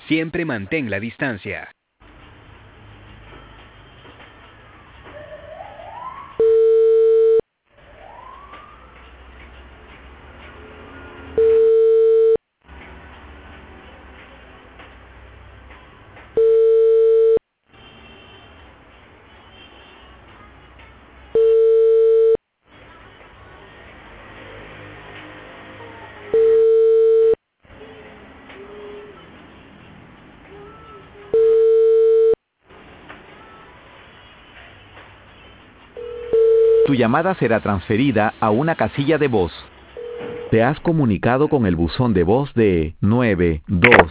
Siempre mantén la distancia. Tu llamada será transferida a una casilla de voz. Te has comunicado con el buzón de voz de 92